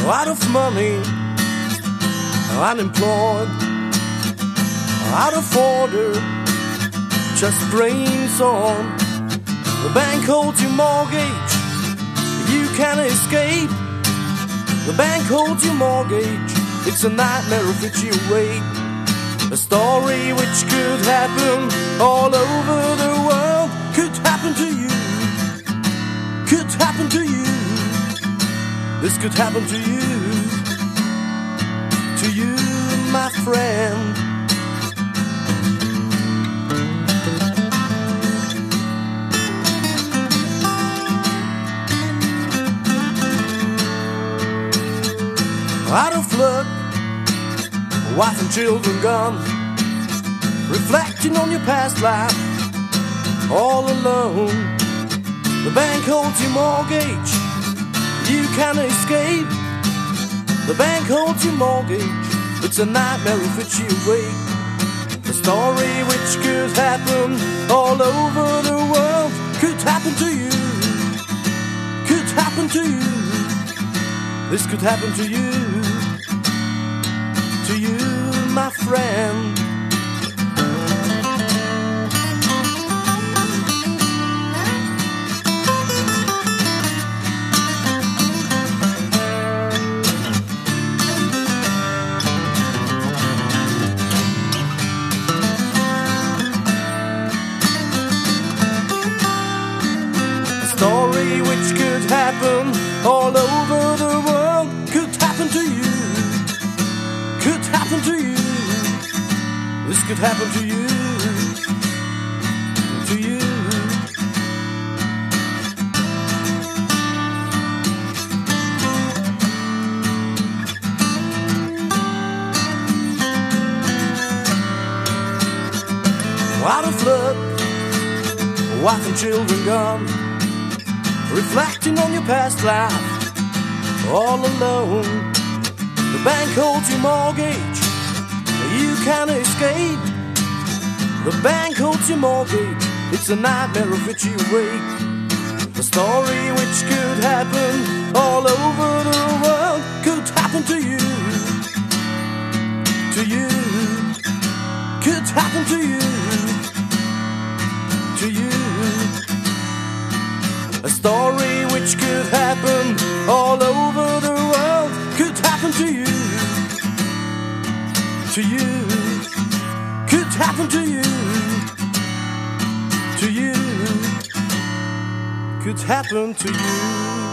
out of money, unemployed, out of order, just brains on. The bank holds your mortgage, you can't escape. The bank holds your mortgage, it's a nightmare of which you wait. A story which could happen all over the world. Could happen to you, could happen to you. This could happen to you, my friend. Out of luck, wife and children gone, reflecting on your past life, all alone. The bank holds your mortgage, you can't escape. The bank holds your mortgage, it's a nightmare of which you wait. A story which could happen all over the world. Could happen to you, could happen to you. This could happen to you, my friend. A story which could happen all over the world. Could happen to you, could happen to you. This could happen to you, to you. Out of luck, wife and children gone, reflecting on your past life, all alone. The bank holds your mortgage, you can't escape. The bank holds your mortgage, it's a nightmare of which you wait. The story which could happen all over the world. Could happen to you, could happen to you, to you. A story which could happen all over the world. Could happen to you, could happen to you, could happen to you.